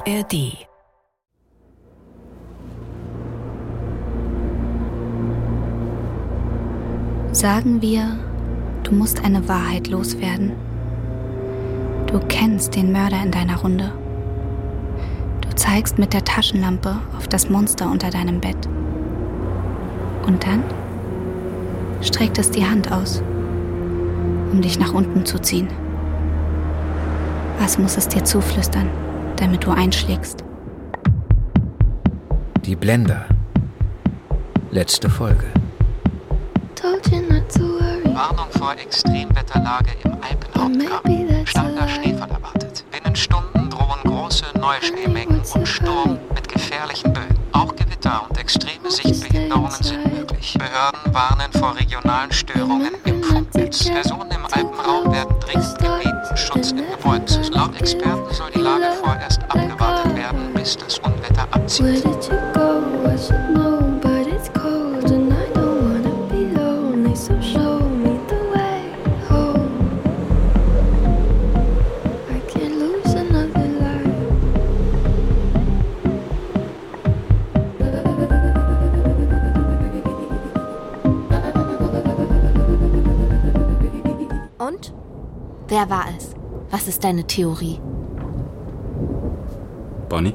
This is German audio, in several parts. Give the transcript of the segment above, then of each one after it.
ARD. Sagen wir, du musst eine Wahrheit loswerden. Du kennst den Mörder in deiner Runde. Du zeigst mit der Taschenlampe auf das Monster unter deinem Bett. Und dann streckt es die Hand aus, um dich nach unten zu ziehen. Was muss es dir zuflüstern, damit du einschlägst? Die Blender. Letzte Folge. Warnung vor Extremwetterlage im Alpenhauptgraben. Starker Schneefall erwartet. Binnen Stunden drohen große Neuschneemengen und Sturm mit gefährlichen Böen. Auch Gewitter und extreme Sichtbehinderungen sind möglich. Behörden warnen vor regionalen Störungen im Funknetz. Personen im Alpenraum werden dringend gebeten, Schutz in Gebäuden zu suchen. Laut Experten soll die Lage vorerst abgewartet werden, bis das Unwetter abzieht. Und? Wer war es? Was ist deine Theorie? Bonnie?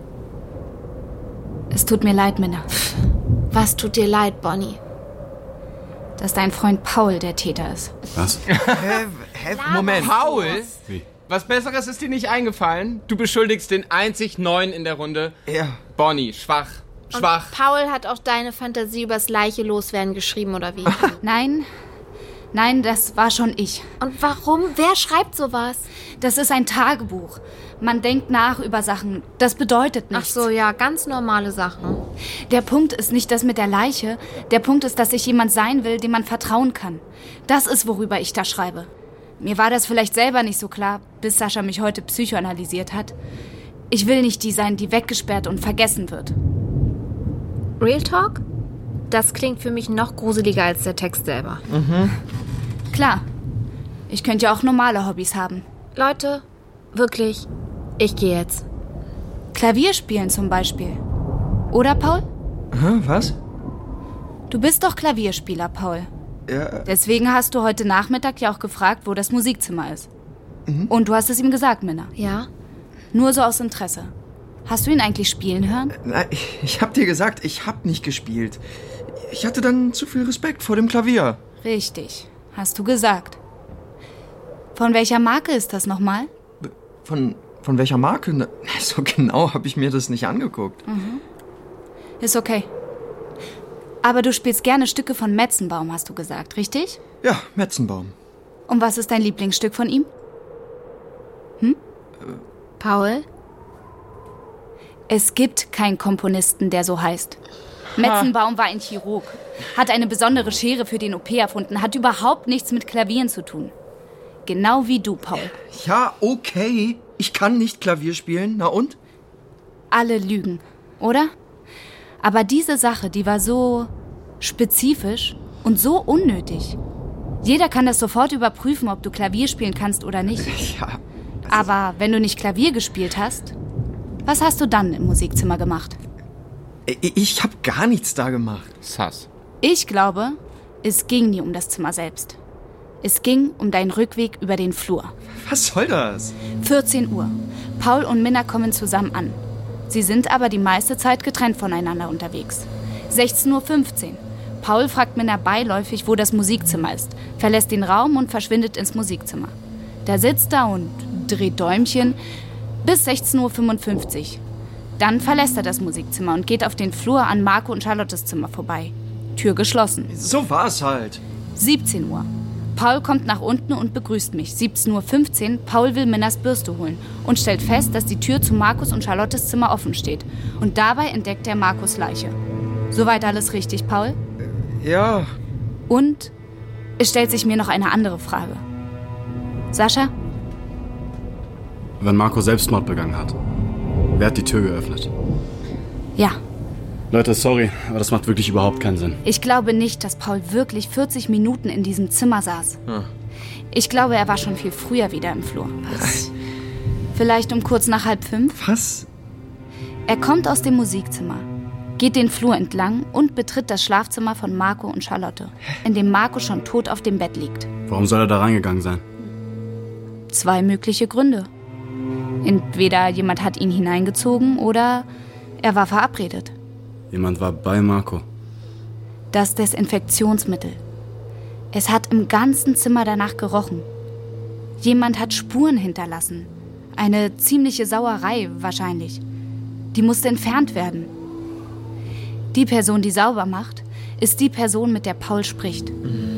Es tut mir leid, Minna. Was tut dir leid, Bonnie? Dass dein Freund Paul der Täter ist. Was? Moment. Paul? Wie? Was Besseres ist dir nicht eingefallen? Du beschuldigst den einzig Neuen in der Runde. Ja. Bonnie, schwach. Und Schwach. Paul hat auch deine Fantasie übers Leiche loswerden geschrieben, oder wie? Nein, das war schon ich. Und warum? Wer schreibt sowas? Das ist ein Tagebuch. Man denkt nach über Sachen. Das bedeutet nichts. Ach so, ja, ganz normale Sachen. Der Punkt ist nicht das mit der Leiche. Der Punkt ist, dass ich jemand sein will, dem man vertrauen kann. Das ist, worüber ich da schreibe. Mir war das vielleicht selber nicht so klar, bis Sascha mich heute psychoanalysiert hat. Ich will nicht die sein, die weggesperrt und vergessen wird. Real Talk? Das klingt für mich noch gruseliger als der Text selber. Klar. Ich könnte ja auch normale Hobbys haben. Leute, wirklich, ich gehe jetzt. Klavier spielen zum Beispiel. Oder, Paul? Was? Du bist doch Klavierspieler, Paul. Ja. Deswegen hast du heute Nachmittag ja auch gefragt, wo das Musikzimmer ist. Und du hast es ihm gesagt, Minna. Ja? Nur so aus Interesse. Hast du ihn eigentlich spielen hören? Nein, ich hab dir gesagt, ich hab nicht gespielt. Ich hatte dann zu viel Respekt vor dem Klavier. Richtig, hast du gesagt. Von welcher Marke ist das nochmal? Von welcher Marke? Na, so genau habe ich mir das nicht angeguckt. Ist okay. Aber du spielst gerne Stücke von Metzenbaum, hast du gesagt, richtig? Ja, Metzenbaum. Und was ist dein Lieblingsstück von ihm? Paul? Es gibt keinen Komponisten, der so heißt. Metzenbaum war ein Chirurg, hat eine besondere Schere für den OP erfunden, hat überhaupt nichts mit Klavieren zu tun. Genau wie du, Paul. Ja, okay. Ich kann nicht Klavier spielen. Na und? Alle lügen, oder? Aber diese Sache, die war so spezifisch und so unnötig. Jeder kann das sofort überprüfen, ob du Klavier spielen kannst oder nicht. Ja. Aber wenn du nicht Klavier gespielt hast, was hast du dann im Musikzimmer gemacht? Ich habe gar nichts da gemacht. Sass. Ich glaube, es ging nie um das Zimmer selbst. Es ging um deinen Rückweg über den Flur. Was soll das? 14 Uhr. Paul und Minna kommen zusammen an. Sie sind aber die meiste Zeit getrennt voneinander unterwegs. 16:15 Uhr. Paul fragt Minna beiläufig, wo das Musikzimmer ist, verlässt den Raum und verschwindet ins Musikzimmer. Der sitzt da und dreht Däumchen bis 16:55 Uhr. Dann verlässt er das Musikzimmer und geht auf den Flur an Marco und Charlottes Zimmer vorbei. Tür geschlossen. So war's halt. 17 Uhr. Paul kommt nach unten und begrüßt mich. 17:15 Uhr. Paul will Minnas Bürste holen und stellt fest, dass die Tür zu Markus und Charlottes Zimmer offen steht. Und dabei entdeckt er Markus Leiche. Soweit alles richtig, Paul? Ja. Und es stellt sich mir noch eine andere Frage. Sascha? Wenn Marco Selbstmord begangen hat, wer hat die Tür geöffnet? Ja. Leute, sorry, aber das macht wirklich überhaupt keinen Sinn. Ich glaube nicht, dass Paul wirklich 40 Minuten in diesem Zimmer saß. Ich glaube, er war schon viel früher wieder im Flur. Was? Vielleicht um kurz nach 4:30? Was? Er kommt aus dem Musikzimmer, geht den Flur entlang und betritt das Schlafzimmer von Marco und Charlotte, in dem Marco schon tot auf dem Bett liegt. Warum soll er da reingegangen sein? 2 mögliche Gründe. Entweder jemand hat ihn hineingezogen oder er war verabredet. Jemand war bei Marco. Das Desinfektionsmittel. Es hat im ganzen Zimmer danach gerochen. Jemand hat Spuren hinterlassen. Eine ziemliche Sauerei wahrscheinlich. Die musste entfernt werden. Die Person, die sauber macht, ist die Person, mit der Paul spricht.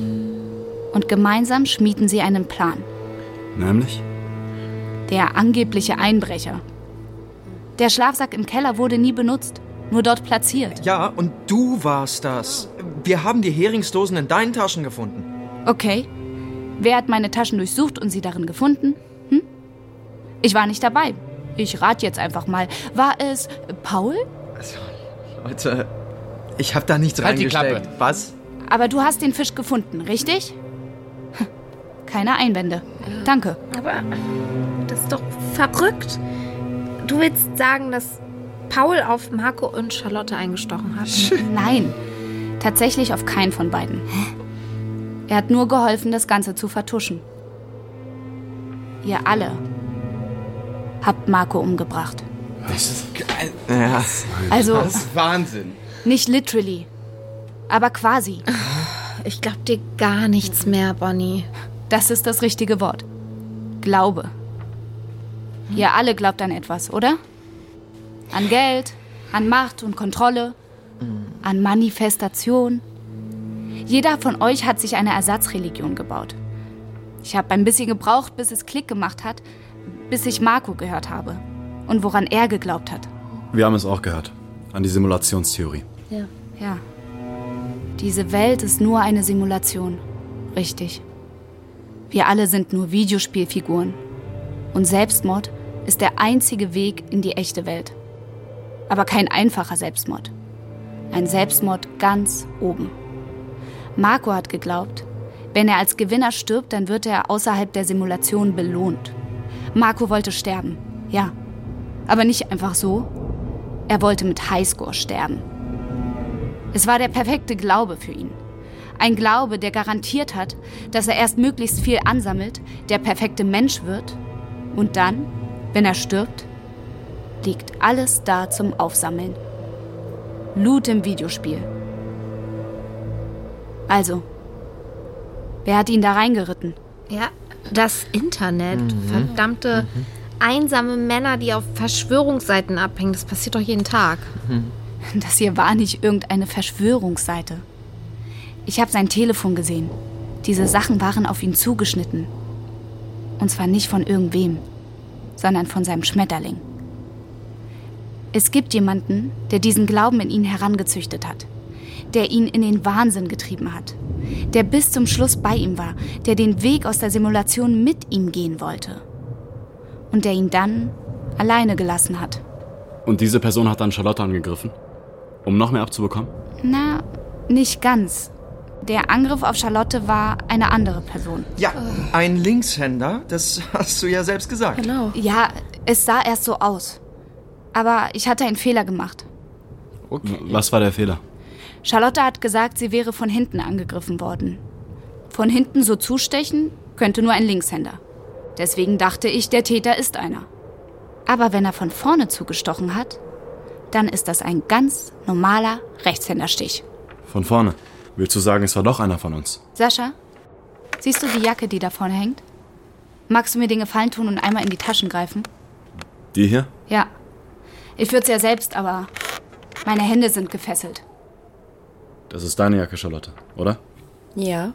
Und gemeinsam schmieden sie einen Plan. Nämlich? Der angebliche Einbrecher. Der Schlafsack im Keller wurde nie benutzt, nur dort platziert. Ja, und du warst das. Wir haben die Heringsdosen in deinen Taschen gefunden. Okay. Wer hat meine Taschen durchsucht und sie darin gefunden? Ich war nicht dabei. Ich rate jetzt einfach mal. War es Paul? Also, Leute, ich habe da nichts Halt die reingesteckt. Klappe. Was? Aber du hast den Fisch gefunden, richtig? Keine Einwände. Danke. Aber das ist doch verrückt. Du willst sagen, dass Paul auf Marco und Charlotte eingestochen hat? Nein, tatsächlich auf keinen von beiden. Er hat nur geholfen, das Ganze zu vertuschen. Ihr alle habt Marco umgebracht. Ja. Also, Das ist Wahnsinn. nicht literally, aber quasi. Ich glaub dir gar nichts mehr, Bonnie. Das ist das richtige Wort. Glaube. Ihr alle glaubt an etwas, oder? An Geld, an Macht und Kontrolle, an Manifestation. Jeder von euch hat sich eine Ersatzreligion gebaut. Ich habe ein bisschen gebraucht, bis es Klick gemacht hat, bis ich Marco gehört habe und woran er geglaubt hat. Wir haben es auch gehört. An die Simulationstheorie. Ja. Diese Welt ist nur eine Simulation. Richtig. Wir alle sind nur Videospielfiguren. Und Selbstmord ist der einzige Weg in die echte Welt. Aber kein einfacher Selbstmord. Ein Selbstmord ganz oben. Marco hat geglaubt, wenn er als Gewinner stirbt, dann wird er außerhalb der Simulation belohnt. Marco wollte sterben, ja. Aber nicht einfach so. Er wollte mit Highscore sterben. Es war der perfekte Glaube für ihn. Ein Glaube, der garantiert hat, dass er erst möglichst viel ansammelt, der perfekte Mensch wird und dann, wenn er stirbt, liegt alles da zum Aufsammeln. Loot im Videospiel. Also, wer hat ihn da reingeritten? Ja, das Internet. Verdammte einsame Männer, die auf Verschwörungsseiten abhängen. Das passiert doch jeden Tag. Das hier war nicht irgendeine Verschwörungsseite. Ich habe sein Telefon gesehen. Diese Sachen waren auf ihn zugeschnitten. Und zwar nicht von irgendwem, sondern von seinem Schmetterling. Es gibt jemanden, der diesen Glauben in ihn herangezüchtet hat, der ihn in den Wahnsinn getrieben hat, der bis zum Schluss bei ihm war, der den Weg aus der Simulation mit ihm gehen wollte und der ihn dann alleine gelassen hat. Und diese Person hat dann Charlotte angegriffen, um noch mehr abzubekommen? Na, nicht ganz. Der Angriff auf Charlotte war eine andere Person. Ja, ein Linkshänder, das hast du ja selbst gesagt. Genau. Ja, es sah erst so aus. Aber ich hatte einen Fehler gemacht. Okay. Was war der Fehler? Charlotte hat gesagt, sie wäre von hinten angegriffen worden. Von hinten so zustechen könnte nur ein Linkshänder. Deswegen dachte ich, der Täter ist einer. Aber wenn er von vorne zugestochen hat, dann ist das ein ganz normaler Rechtshänderstich. Von vorne. Willst du sagen, es war doch einer von uns? Sascha, siehst du die Jacke, die da vorne hängt? Magst du mir den Gefallen tun und einmal in die Taschen greifen? Die hier? Ja. Ich würde es ja selbst, aber meine Hände sind gefesselt. Das ist deine Jacke, Charlotte, oder? Ja.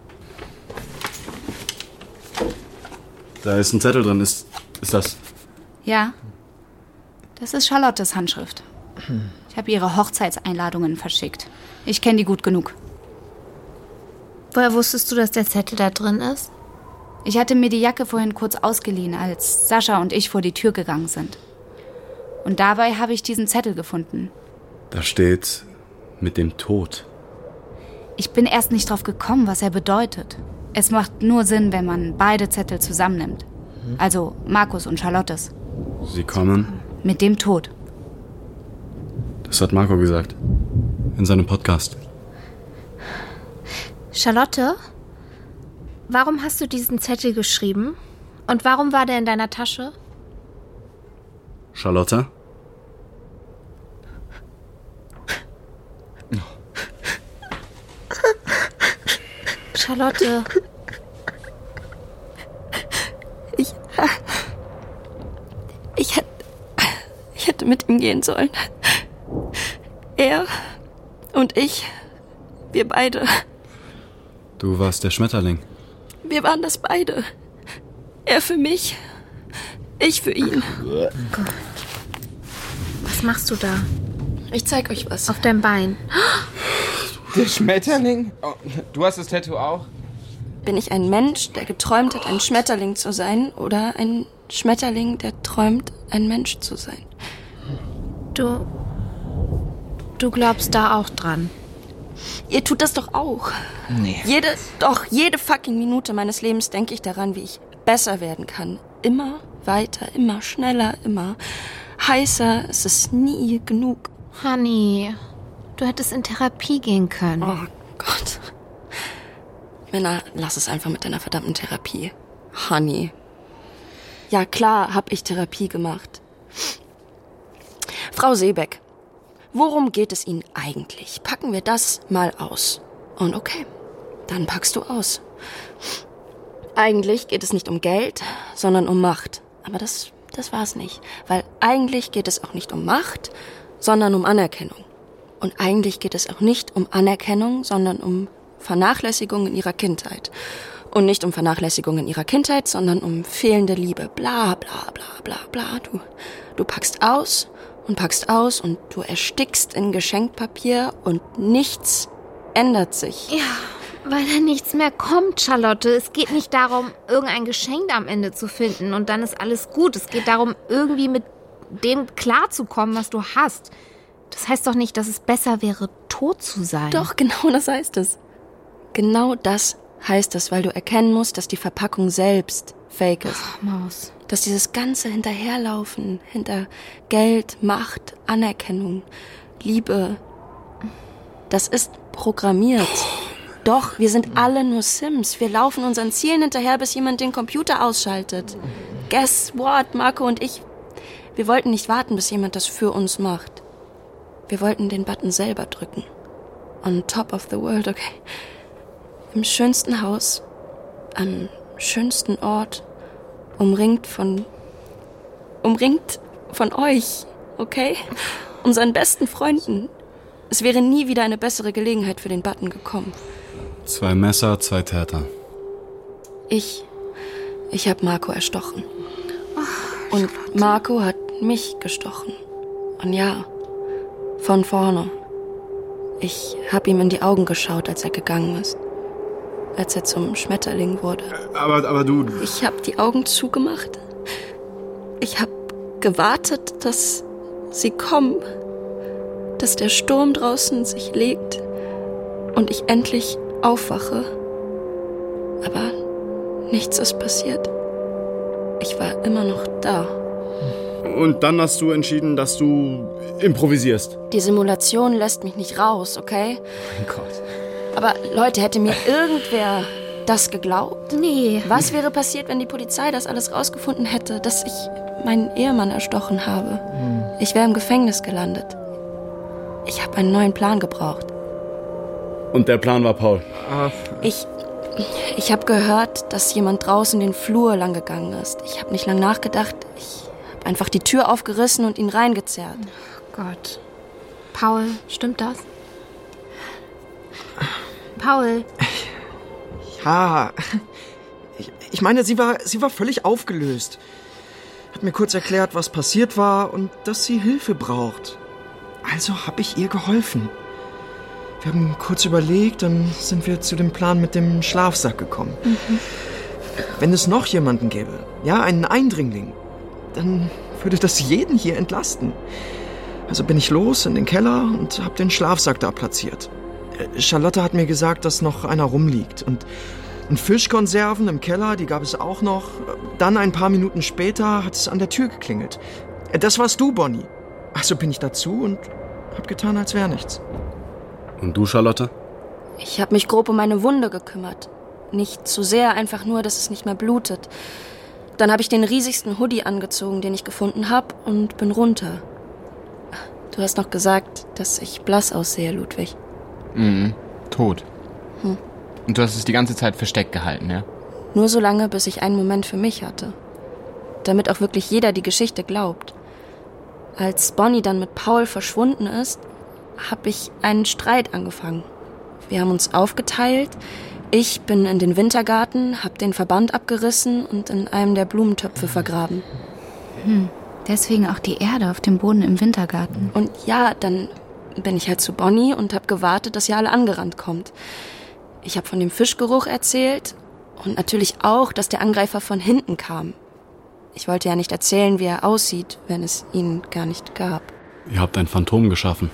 Da ist ein Zettel drin. Ist das... Ja. Das ist Charlottes Handschrift. Ich habe ihre Hochzeitseinladungen verschickt. Ich kenne die gut genug. Woher wusstest du, dass der Zettel da drin ist? Ich hatte mir die Jacke vorhin kurz ausgeliehen, als Sascha und ich vor die Tür gegangen sind. Und dabei habe ich diesen Zettel gefunden. Da steht... mit dem Tod. Ich bin erst nicht drauf gekommen, was er bedeutet. Es macht nur Sinn, wenn man beide Zettel zusammennimmt. Also Markus und Charlottes. Sie kommen... Mit dem Tod. Das hat Marco gesagt. In seinem Podcast. Charlotte, warum hast du diesen Zettel geschrieben? Und warum war der in deiner Tasche? Charlotte? Charlotte. Ich hätte mit ihm gehen sollen. Er und ich, wir beide. Du warst der Schmetterling. Wir waren das beide. Er für mich, ich für ihn. Gott. Was machst du da? Ich zeig euch was. Auf deinem Bein. Der Schmetterling? Oh, du hast das Tattoo auch? Bin ich ein Mensch, der geträumt hat, ein Schmetterling zu sein, oder ein Schmetterling, der träumt, ein Mensch zu sein? Du glaubst da auch dran. Ihr tut das doch auch. Nee. Jede fucking Minute meines Lebens denke ich daran, wie ich besser werden kann. Immer weiter, immer schneller, immer heißer. Es ist nie genug. Honey, du hättest in Therapie gehen können. Oh Gott. Männer, lass es einfach mit deiner verdammten Therapie. Honey. Ja, klar, hab ich Therapie gemacht. Frau Seebeck, worum geht es Ihnen eigentlich? Packen wir das mal aus. Und okay, dann packst du aus. Eigentlich geht es nicht um Geld, sondern um Macht. Aber das war's nicht. Weil eigentlich geht es auch nicht um Macht, sondern um Anerkennung. Und eigentlich geht es auch nicht um Anerkennung, sondern um Vernachlässigung in ihrer Kindheit. Und nicht um Vernachlässigung in ihrer Kindheit, sondern um fehlende Liebe. Bla, bla, bla, bla, bla. Du packst aus und du erstickst in Geschenkpapier und nichts ändert sich. Ja, weil da nichts mehr kommt, Charlotte. Es geht nicht darum, irgendein Geschenk am Ende zu finden und dann ist alles gut. Es geht darum, irgendwie mit dem klarzukommen, was du hast. Das heißt doch nicht, dass es besser wäre, tot zu sein. Doch, genau das heißt es. Genau das heißt es, weil du erkennen musst, dass die Verpackung selbst fake ist. Ach, Maus. Dass dieses ganze Hinterherlaufen, hinter Geld, Macht, Anerkennung, Liebe, das ist programmiert. Doch, wir sind alle nur Sims. Wir laufen unseren Zielen hinterher, bis jemand den Computer ausschaltet. Guess what, Marco und ich, wir wollten nicht warten, bis jemand das für uns macht. Wir wollten den Button selber drücken. On top of the world, okay. Im schönsten Haus, am schönsten Ort, umringt von euch, okay? Unseren besten Freunden. Es wäre nie wieder eine bessere Gelegenheit für den Button gekommen. 2 Messer, 2 Täter. Ich habe Marco erstochen. Und Marco hat mich gestochen. Und ja, von vorne. Ich habe ihm in die Augen geschaut, als er gegangen ist. Als er zum Schmetterling wurde. Aber du... Ich habe die Augen zugemacht. Ich habe gewartet, dass sie kommen. Dass der Sturm draußen sich legt und ich endlich aufwache. Aber nichts ist passiert. Ich war immer noch da. Und dann hast du entschieden, dass du improvisierst. Die Simulation lässt mich nicht raus, okay? Mein Gott. Aber Leute, hätte mir irgendwer das geglaubt? Nee. Was wäre passiert, wenn die Polizei das alles rausgefunden hätte, dass ich meinen Ehemann erstochen habe? Ich wäre im Gefängnis gelandet. Ich habe einen neuen Plan gebraucht. Und der Plan war Paul. Ich habe gehört, dass jemand draußen den Flur lang gegangen ist. Ich habe nicht lang nachgedacht. Ich habe einfach die Tür aufgerissen und ihn reingezerrt. Oh Gott. Paul, stimmt das? Paul. Ja, ich meine, sie war völlig aufgelöst. Hat mir kurz erklärt, was passiert war und dass sie Hilfe braucht. Also habe ich ihr geholfen. Wir haben kurz überlegt, dann sind wir zu dem Plan mit dem Schlafsack gekommen. Wenn es noch jemanden gäbe, ja, einen Eindringling, dann würde das jeden hier entlasten. Also bin ich los in den Keller und habe den Schlafsack da platziert. Charlotte hat mir gesagt, dass noch einer rumliegt. Und Fischkonserven im Keller, die gab es auch noch. Dann ein paar Minuten später hat es an der Tür geklingelt. Das warst du, Bonnie. Also bin ich dazu und hab getan, als wäre nichts. Und du, Charlotte? Ich habe mich grob um meine Wunde gekümmert. Nicht zu sehr, einfach nur, dass es nicht mehr blutet. Dann habe ich den riesigsten Hoodie angezogen, den ich gefunden habe, und bin runter. Du hast noch gesagt, dass ich blass aussehe, Ludwig. Tot. Und du hast es die ganze Zeit versteckt gehalten, ja? Nur so lange, bis ich einen Moment für mich hatte. Damit auch wirklich jeder die Geschichte glaubt. Als Bonnie dann mit Paul verschwunden ist, habe ich einen Streit angefangen. Wir haben uns aufgeteilt. Ich bin in den Wintergarten, habe den Verband abgerissen und in einem der Blumentöpfe vergraben. Deswegen auch die Erde auf dem Boden im Wintergarten. Und ja, dann bin ich halt zu Bonnie und habe gewartet, dass ihr alle angerannt kommt. Ich habe von dem Fischgeruch erzählt und natürlich auch, dass der Angreifer von hinten kam. Ich wollte ja nicht erzählen, wie er aussieht, wenn es ihn gar nicht gab. Ihr habt ein Phantom geschaffen.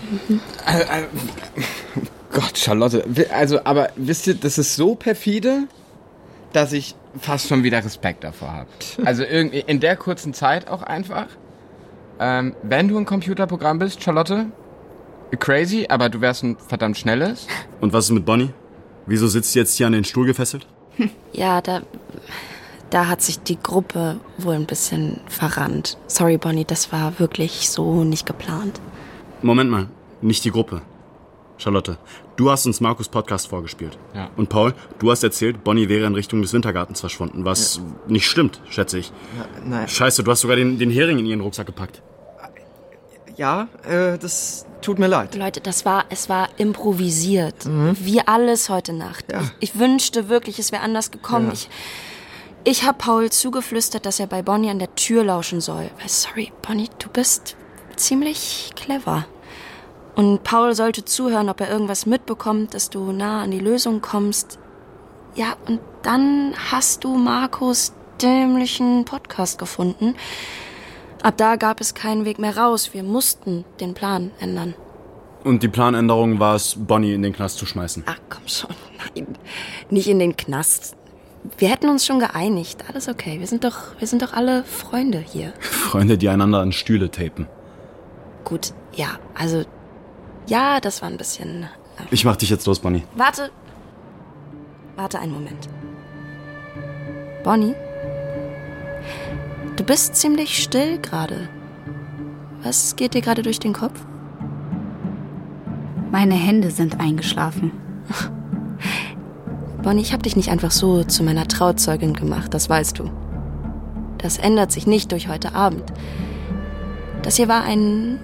Gott, Charlotte. Aber wisst ihr, das ist so perfide, dass ich fast schon wieder Respekt davor habe. Also irgendwie in der kurzen Zeit auch einfach. Wenn du ein Computerprogramm bist, Charlotte, crazy, aber du wärst ein verdammt schnelles. Und was ist mit Bonnie? Wieso sitzt sie jetzt hier an den Stuhl gefesselt? Ja, da hat sich die Gruppe wohl ein bisschen verrannt. Sorry, Bonnie, das war wirklich so nicht geplant. Moment mal, nicht die Gruppe. Charlotte, du hast uns Markus' Podcast vorgespielt. Ja. Und Paul, du hast erzählt, Bonnie wäre in Richtung des Wintergartens verschwunden, was nicht stimmt, schätze ich. Nein. Scheiße, du hast sogar den Hering in ihren Rucksack gepackt. Ja, das tut mir leid. Leute, es war improvisiert. Wie alles heute Nacht. Ja. Ich wünschte wirklich, es wäre anders gekommen. Ja. Ich habe Paul zugeflüstert, dass er bei Bonnie an der Tür lauschen soll. Weil, sorry, Bonnie, du bist ziemlich clever. Und Paul sollte zuhören, ob er irgendwas mitbekommt, dass du nah an die Lösung kommst. Ja, und dann hast du Markus' dämlichen Podcast gefunden. Ab da gab es keinen Weg mehr raus. Wir mussten den Plan ändern. Und die Planänderung war es, Bonnie in den Knast zu schmeißen. Ach, komm schon. Nein, nicht in den Knast. Wir hätten uns schon geeinigt. Alles okay. Wir sind doch alle Freunde hier. Freunde, die einander an Stühle tapen. Gut, ja, also... Ja, das war ein bisschen... Ich mach dich jetzt los, Bonnie. Warte einen Moment. Bonnie? Du bist ziemlich still gerade. Was geht dir gerade durch den Kopf? Meine Hände sind eingeschlafen. Bonnie, ich hab dich nicht einfach so zu meiner Trauzeugin gemacht, das weißt du. Das ändert sich nicht durch heute Abend. Das hier war ein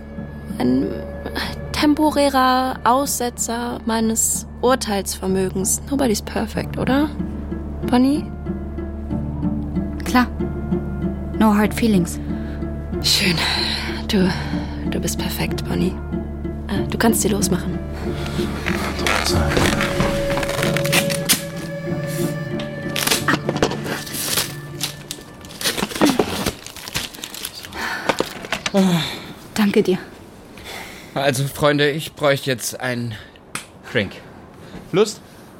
temporärer Aussetzer meines Urteilsvermögens. Nobody's perfect, oder? Bonnie? Klar. No hard feelings. Schön. Du bist perfekt, Bonnie. Du kannst sie losmachen. Danke dir. Also, Freunde, ich bräuchte jetzt einen Drink. Lust?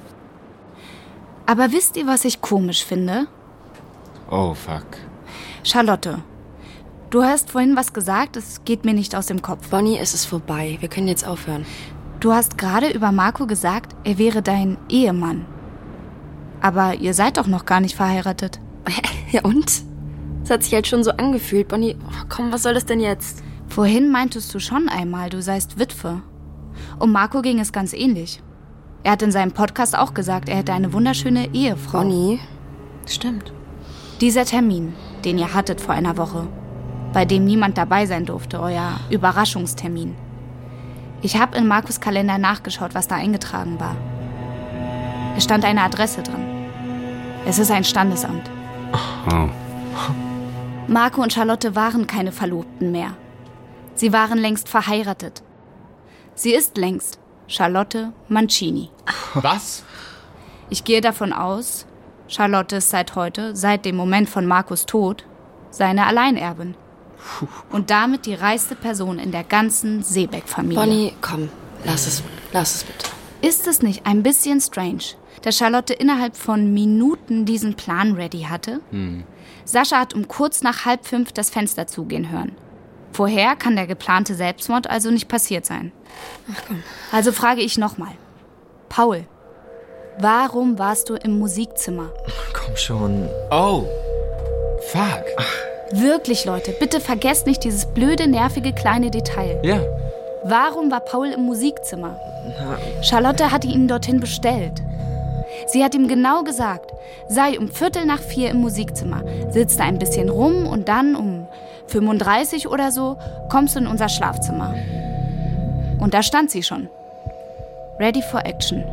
Aber wisst ihr, was ich komisch finde? Oh, fuck. Charlotte, du hast vorhin was gesagt, es geht mir nicht aus dem Kopf. Bonnie, es ist vorbei. Wir können jetzt aufhören. Du hast gerade über Marco gesagt, er wäre dein Ehemann. Aber ihr seid doch noch gar nicht verheiratet. Ja und? Es hat sich halt schon so angefühlt. Bonnie, komm, was soll das denn jetzt? Vorhin meintest du schon einmal, du seist Witwe. Um Marco ging es ganz ähnlich. Er hat in seinem Podcast auch gesagt, er hätte eine wunderschöne Ehefrau. Bonnie, stimmt. Dieser Termin, den ihr hattet vor einer Woche, bei dem niemand dabei sein durfte, euer Überraschungstermin. Ich habe in Markus' Kalender nachgeschaut, was da eingetragen war. Es stand eine Adresse drin. Es ist ein Standesamt. Oh. Marco und Charlotte waren keine Verlobten mehr. Sie waren längst verheiratet. Sie ist längst Charlotte Mancini. Was? Ich gehe davon aus, Charlotte ist seit heute, seit dem Moment von Markus' Tod, seine Alleinerbin. Und damit die reichste Person in der ganzen Seebeck-Familie. Bonnie, komm, lass es bitte. Ist es nicht ein bisschen strange, dass Charlotte innerhalb von Minuten diesen Plan ready hatte? Sascha hat um kurz nach 4:30 das Fenster zugehen hören. Vorher kann der geplante Selbstmord also nicht passiert sein. Ach komm. Also frage ich nochmal. Paul, warum warst du im Musikzimmer? Komm schon. Oh, fuck. Wirklich, Leute, bitte vergesst nicht dieses blöde, nervige kleine Detail. Ja. Warum war Paul im Musikzimmer? Charlotte hatte ihn dorthin bestellt. Sie hat ihm genau gesagt, sei um 3:45 im Musikzimmer, sitzt da ein bisschen rum und dann um 35 oder so kommst du in unser Schlafzimmer. Und da stand sie schon. Ready for action.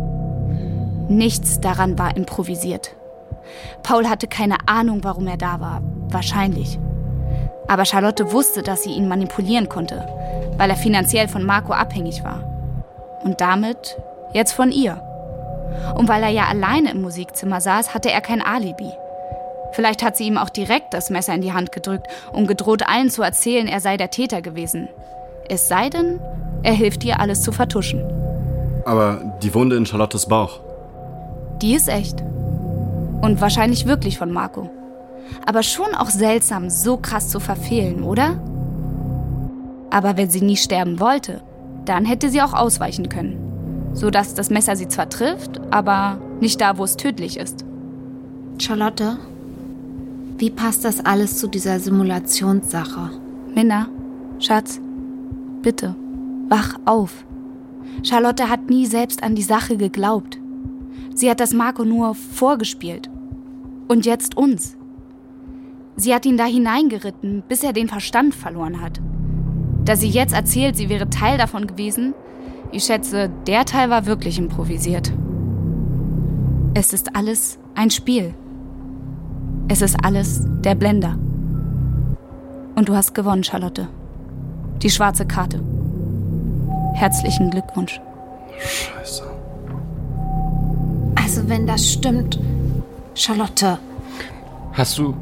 Nichts daran war improvisiert. Paul hatte keine Ahnung, warum er da war. Wahrscheinlich. Aber Charlotte wusste, dass sie ihn manipulieren konnte, weil er finanziell von Marco abhängig war. Und damit jetzt von ihr. Und weil er ja alleine im Musikzimmer saß, hatte er kein Alibi. Vielleicht hat sie ihm auch direkt das Messer in die Hand gedrückt und gedroht, allen zu erzählen, er sei der Täter gewesen. Es sei denn, er hilft ihr, alles zu vertuschen. Aber die Wunde in Charlottes Bauch. Die ist echt. Und wahrscheinlich wirklich von Marco. Aber schon auch seltsam, so krass zu verfehlen, oder? Aber wenn sie nie sterben wollte, dann hätte sie auch ausweichen können. Sodass das Messer sie zwar trifft, aber nicht da, wo es tödlich ist. Charlotte, wie passt das alles zu dieser Simulationssache? Minna, Schatz, bitte, wach auf. Charlotte hat nie selbst an die Sache geglaubt. Sie hat das Marco nur vorgespielt. Und jetzt uns. Sie hat ihn da hineingeritten, bis er den Verstand verloren hat. Da sie jetzt erzählt, sie wäre Teil davon gewesen, ich schätze, der Teil war wirklich improvisiert. Es ist alles ein Spiel. Es ist alles der Blender. Und du hast gewonnen, Charlotte. Die schwarze Karte. Herzlichen Glückwunsch. Scheiße. Also wenn das stimmt, Charlotte. Hast du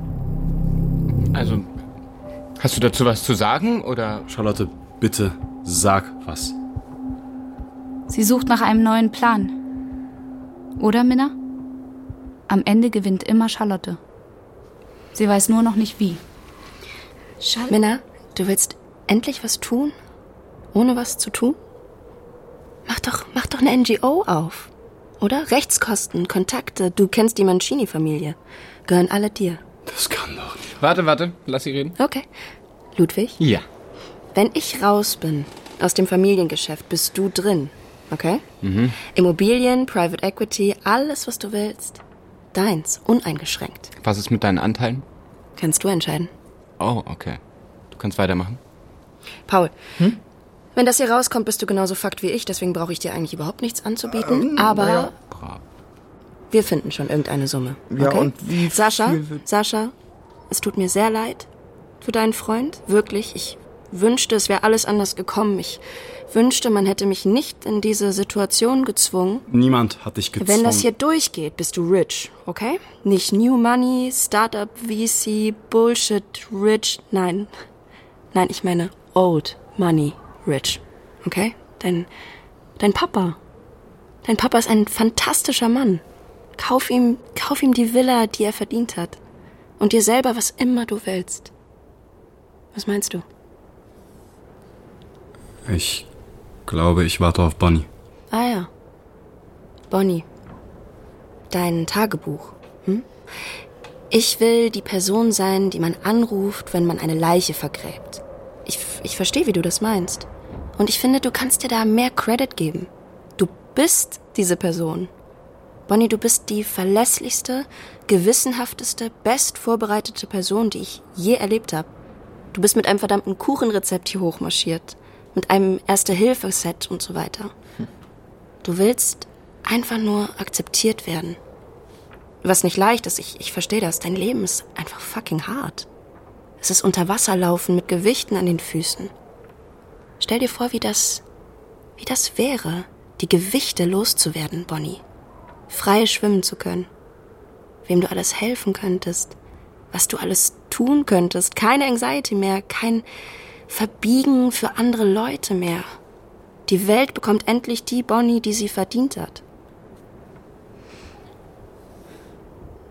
dazu was zu sagen, oder? Charlotte, bitte sag was. Sie sucht nach einem neuen Plan. Oder, Minna? Am Ende gewinnt immer Charlotte. Sie weiß nur noch nicht wie. Minna, du willst endlich was tun? Ohne was zu tun? Mach doch eine NGO auf. Oder? Rechtskosten, Kontakte. Du kennst die Mancini-Familie. Gehören alle dir. Das kann doch nicht. Warte, lass sie reden. Okay. Ludwig? Ja. Wenn ich raus bin aus dem Familiengeschäft, bist du drin. Okay? Mhm. Immobilien, Private Equity, alles, was du willst. Deins, uneingeschränkt. Was ist mit deinen Anteilen? Kannst du entscheiden. Oh, okay. Du kannst weitermachen. Paul, wenn das hier rauskommt, bist du genauso fucked wie ich, deswegen brauche ich dir eigentlich überhaupt nichts anzubieten, aber ja. Wir finden schon irgendeine Summe. Okay? Ja, und wie Sascha, viel es tut mir sehr leid für deinen Freund, wirklich. Ich wünschte, es wäre alles anders gekommen. Ich wünschte, man hätte mich nicht in diese Situation gezwungen. Niemand hat dich gezwungen. Wenn das hier durchgeht, bist du rich, okay? Nicht New Money, Startup, VC, Bullshit, rich. Nein, ich meine Old Money, rich, okay? Dein Papa. Dein Papa ist ein fantastischer Mann. Kauf ihm die Villa, die er verdient hat. Und dir selber, was immer du willst. Was meinst du? Ich glaube, ich warte auf Bonnie. Ah ja. Bonnie. Dein Tagebuch. Ich will die Person sein, die man anruft, wenn man eine Leiche vergräbt. Ich verstehe, wie du das meinst. Und ich finde, du kannst dir da mehr Credit geben. Du bist diese Person. Bonnie, du bist die verlässlichste, gewissenhafteste, bestvorbereitete Person, die ich je erlebt habe. Du bist mit einem verdammten Kuchenrezept hier hochmarschiert. Mit einem Erste-Hilfe-Set und so weiter. Du willst einfach nur akzeptiert werden. Was nicht leicht ist, ich verstehe das. Dein Leben ist einfach fucking hart. Es ist unter Wasser laufen mit Gewichten an den Füßen. Stell dir vor, wie das wäre, die Gewichte loszuwerden, Bonnie. Frei schwimmen zu können. Wem du alles helfen könntest. Was du alles tun könntest. Keine Anxiety mehr, kein Verbiegen für andere Leute mehr. Die Welt bekommt endlich die Bonnie, die sie verdient hat.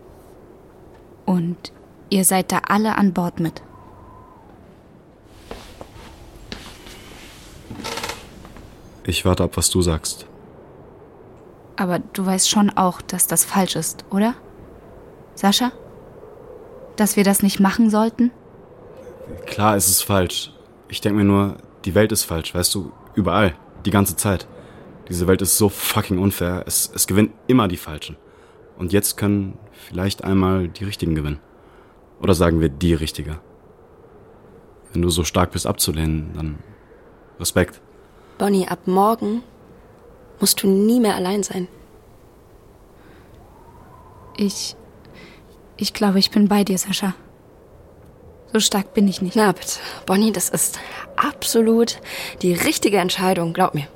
Und ihr seid da alle an Bord mit. Ich warte ab, was du sagst. Aber du weißt schon auch, dass das falsch ist, oder? Sascha? Dass wir das nicht machen sollten? Klar, es ist falsch. Ich denke mir nur, die Welt ist falsch, weißt du? Überall. Die ganze Zeit. Diese Welt ist so fucking unfair. Es gewinnen immer die Falschen. Und jetzt können vielleicht einmal die Richtigen gewinnen. Oder sagen wir die Richtige. Wenn du so stark bist abzulehnen, dann Respekt. Bonnie, ab morgen musst du nie mehr allein sein. Ich glaube, ich bin bei dir, Sascha. So stark bin ich nicht. Na bitte, Bonnie, das ist absolut die richtige Entscheidung. Glaub mir.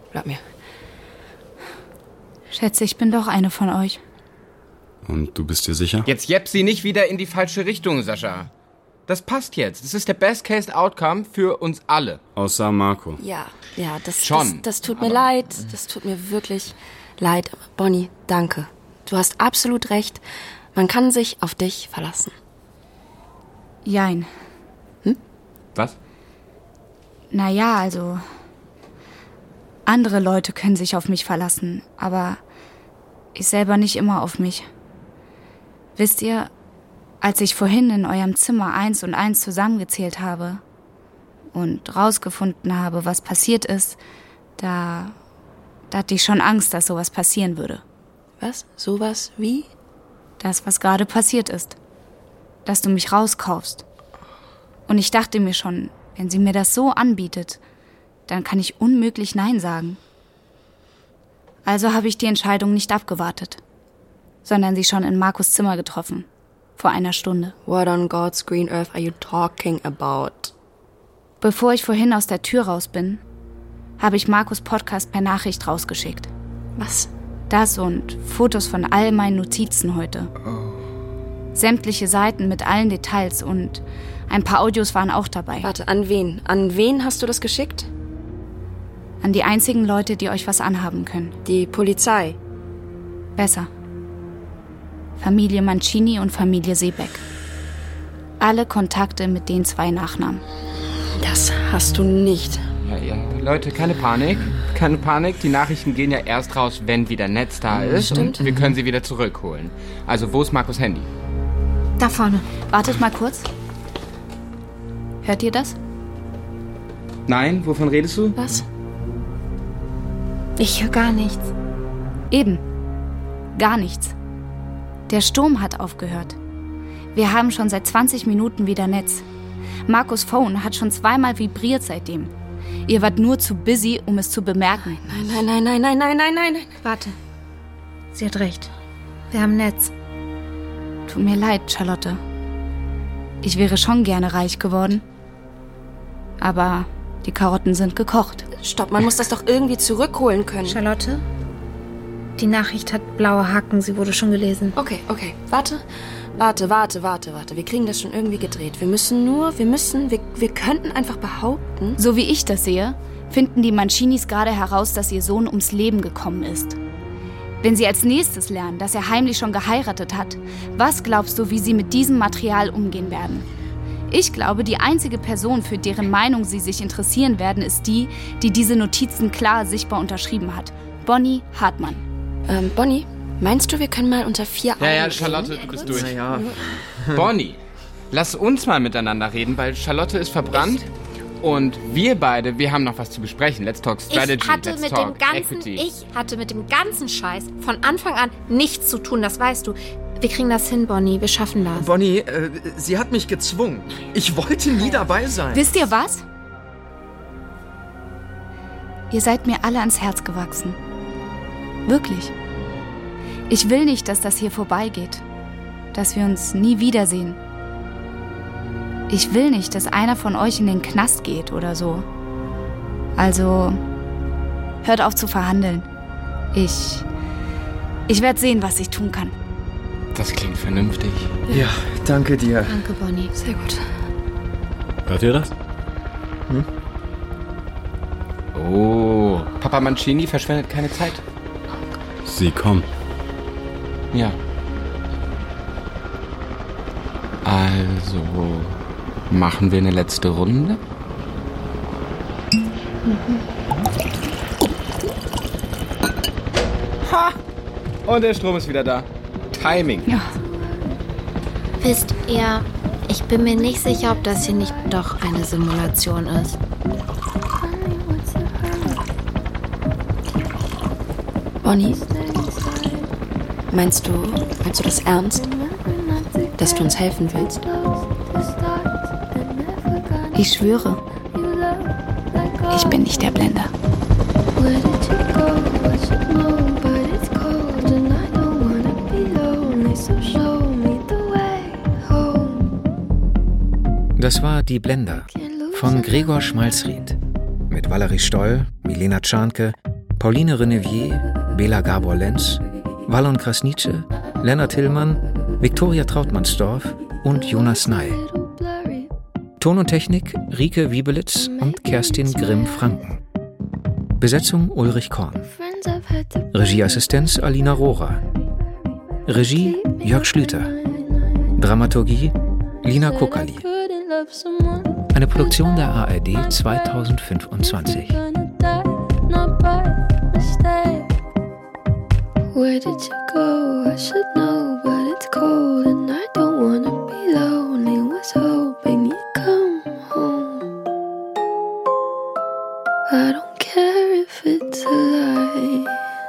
Schätze, ich bin doch eine von euch. Und du bist dir sicher? Jetzt jepp sie nicht wieder in die falsche Richtung, Sascha. Das passt jetzt. Das ist der Best-Case-Outcome für uns alle. Außer Marco. Ja, das tut mir leid. Das tut mir wirklich leid. Aber Bonnie, danke. Du hast absolut recht. Man kann sich auf dich verlassen. Jein. Was? Naja, also... Andere Leute können sich auf mich verlassen, aber ich selber nicht immer auf mich. Wisst ihr, als ich vorhin in eurem Zimmer 1 und 1 zusammengezählt habe und rausgefunden habe, was passiert ist, da hatte ich schon Angst, dass sowas passieren würde. Was? Sowas wie? Das, was gerade passiert ist. Dass du mich rauskaufst. Und ich dachte mir schon, wenn sie mir das so anbietet, dann kann ich unmöglich Nein sagen. Also habe ich die Entscheidung nicht abgewartet, sondern sie schon in Markus Zimmer getroffen. Vor einer Stunde. What on God's green earth are you talking about? Bevor ich vorhin aus der Tür raus bin, habe ich Markus Podcast per Nachricht rausgeschickt. Was? Das und Fotos von all meinen Notizen heute. Sämtliche Seiten mit allen Details und ein paar Audios waren auch dabei. Warte, an wen? An wen hast du das geschickt? An die einzigen Leute, die euch was anhaben können. Die Polizei. Besser. Familie Mancini und Familie Seebeck. Alle Kontakte mit den 2 Nachnamen. Das hast du nicht. Ja, Leute, keine Panik. Keine Panik. Die Nachrichten gehen ja erst raus, wenn wieder Netz da ist. Stimmt. Und wir können sie wieder zurückholen. Also, wo ist Markus' Handy? Da vorne. Wartet mal kurz. Hört ihr das? Nein, wovon redest du? Was? Ich höre gar nichts. Eben. Gar nichts. Der Sturm hat aufgehört. Wir haben schon seit 20 Minuten wieder Netz. Markus' Phone hat schon 2-mal vibriert seitdem. Ihr wart nur zu busy, um es zu bemerken. Nein. Warte. Sie hat recht. Wir haben Netz. Tut mir leid, Charlotte. Ich wäre schon gerne reich geworden. Aber die Karotten sind gekocht. Stopp, man muss das doch irgendwie zurückholen können. Charlotte? Die Nachricht hat blaue Haken. Sie wurde schon gelesen. Okay. Warte. Wir kriegen das schon irgendwie gedreht. Wir könnten einfach behaupten... So wie ich das sehe, finden die Mancinis gerade heraus, dass ihr Sohn ums Leben gekommen ist. Wenn sie als nächstes lernen, dass er heimlich schon geheiratet hat, was glaubst du, wie sie mit diesem Material umgehen werden? Ich glaube, die einzige Person, für deren Meinung sie sich interessieren werden, ist die diese Notizen klar sichtbar unterschrieben hat. Bonnie Hartmann. Bonnie, meinst du, wir können mal unter 4 Augen Ja, reden? Charlotte, du bist durch. Naja, Bonnie, lass uns mal miteinander reden, weil Charlotte ist verbrannt und wir beide, wir haben noch was zu besprechen. Let's talk strategy, Ich hatte mit dem ganzen Scheiß von Anfang an nichts zu tun, das weißt du. Wir kriegen das hin, Bonnie, wir schaffen das. Bonnie, sie hat mich gezwungen. Ich wollte nie dabei sein. Wisst ihr was? Ihr seid mir alle ans Herz gewachsen. Wirklich. Ich will nicht, dass das hier vorbeigeht. Dass wir uns nie wiedersehen. Ich will nicht, dass einer von euch in den Knast geht oder so. Also, hört auf zu verhandeln. Ich werde sehen, was ich tun kann. Das klingt vernünftig. Ja, danke dir. Danke, Bonnie. Sehr gut. Hört ihr das? Oh, Papa Mancini verschwendet keine Zeit. Sie kommen. Ja. Also, machen wir eine letzte Runde? Und der Strom ist wieder da. Timing. Ja. Wisst ihr, ich bin mir nicht sicher, ob das hier nicht doch eine Simulation ist. Bonnie, meinst du das ernst? Dass du uns helfen willst? Ich schwöre, ich bin nicht der Blender. Das war Die Blender von Gregor Schmalzried mit Valerie Stoll, Milena Czarnke, Pauline Renevier, Bela Gabor-Lenz, Wallon Krasnice, Lennart Hillmann, Viktoria Trautmannsdorf und Jonas Ney. Ton und Technik Rike Wiebelitz und Kerstin Grimm-Franken. Besetzung Ulrich Korn. Regieassistenz Alina Rohrer. Regie Jörg Schlüter. Dramaturgie Lina Kokali. Eine Produktion der ARD 2025. Where did you go? I should know, but it's cold and I don't wanna be lonely. Was hoping you'd come home. I don't care if it's a lie.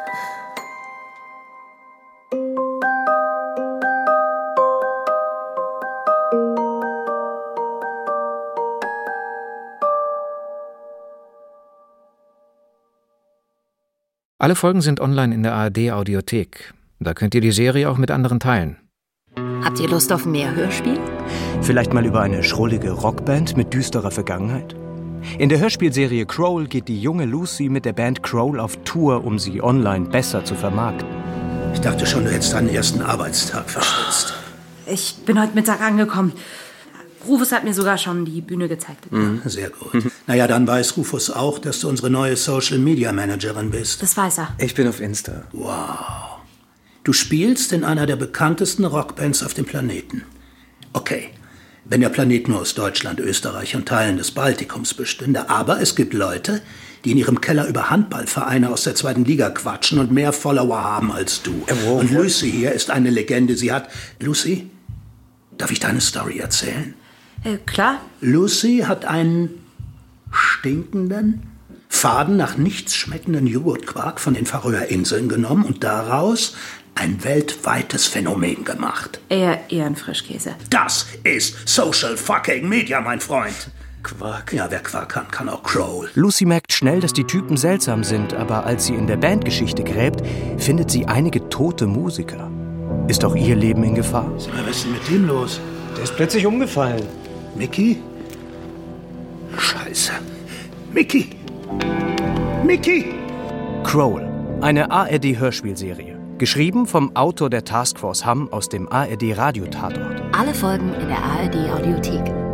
Alle Folgen sind online in der ARD-Audiothek. Da könnt ihr die Serie auch mit anderen teilen. Habt ihr Lust auf mehr Hörspiel? Vielleicht mal über eine schrullige Rockband mit düsterer Vergangenheit? In der Hörspielserie Crowl geht die junge Lucy mit der Band Crowl auf Tour, um sie online besser zu vermarkten. Ich dachte schon, du hättest deinen ersten Arbeitstag verschwitzt. Ich bin heute Mittag angekommen. Rufus hat mir sogar schon die Bühne gezeigt. Sehr gut. Naja, dann weiß Rufus auch, dass du unsere neue Social-Media-Managerin bist. Das weiß er. Ich bin auf Insta. Wow. Du spielst in einer der bekanntesten Rockbands auf dem Planeten. Okay, wenn der Planet nur aus Deutschland, Österreich und Teilen des Baltikums bestünde. Aber es gibt Leute, die in ihrem Keller über Handballvereine aus der 2. Liga quatschen und mehr Follower haben als du. Und Lucy hier ist eine Legende. Sie hat... Lucy, darf ich deine Story erzählen? Klar. Lucy hat einen stinkenden, faden nach nichts schmeckenden Joghurtquark von den Färöerinseln genommen und daraus ein weltweites Phänomen gemacht. Eher ein Frischkäse. Das ist Social Fucking Media, mein Freund. Quark. Ja, wer Quark kann, kann auch Crowl. Lucy merkt schnell, dass die Typen seltsam sind, aber als sie in der Bandgeschichte gräbt, findet sie einige tote Musiker. Ist auch ihr Leben in Gefahr? Was ist denn mit dem los? Der ist plötzlich umgefallen. Mickey? Scheiße. Mickey! Mickey! Crowl, eine ARD-Hörspielserie. Geschrieben vom Autor der Taskforce Hamm aus dem ARD-Radio-Tatort. Alle Folgen in der ARD-Audiothek.